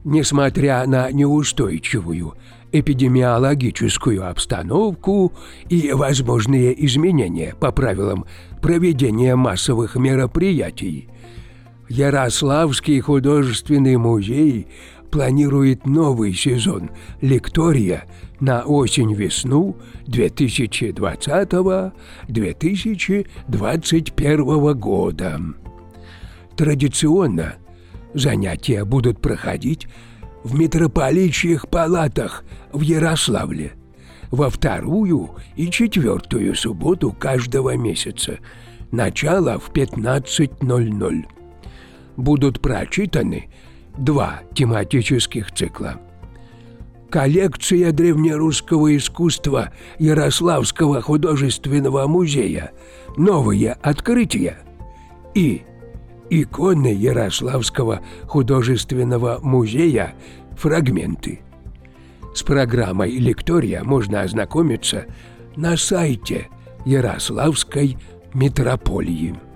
Несмотря на неустойчивую эпидемиологическую обстановку и возможные изменения по правилам проведения массовых мероприятий, Ярославский художественный музей планирует новый сезон «Лектория» на осень-весну 2020-2021 года. Традиционно занятия будут проходить в митрополичьих палатах в Ярославле во вторую и четвертую субботу каждого месяца, начало в 15:00. Будут прочитаны 2 тематических цикла. Коллекция древнерусского искусства Ярославского художественного музея «Новые открытия» и иконы Ярославского художественного музея «Фрагменты». С программой «Лектория» можно ознакомиться на сайте Ярославской митрополии.